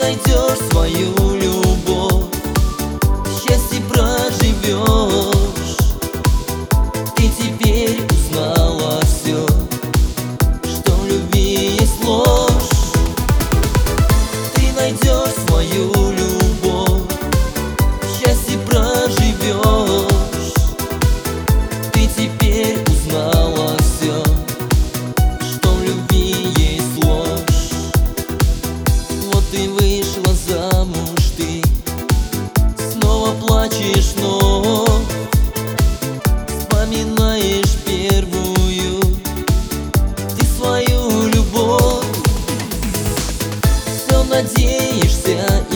найдешь свою любовь, счастье проживешь. Ты теперь узнала все, что в любви есть ложь. Ты найдешь свою любовь, счастье проживешь. Ты теперь узнала все, что в любви есть ложь. Вот ты вышла замуж, ты снова плачешь, но вспоминаешь первую, ты свою любовь. Все надеешься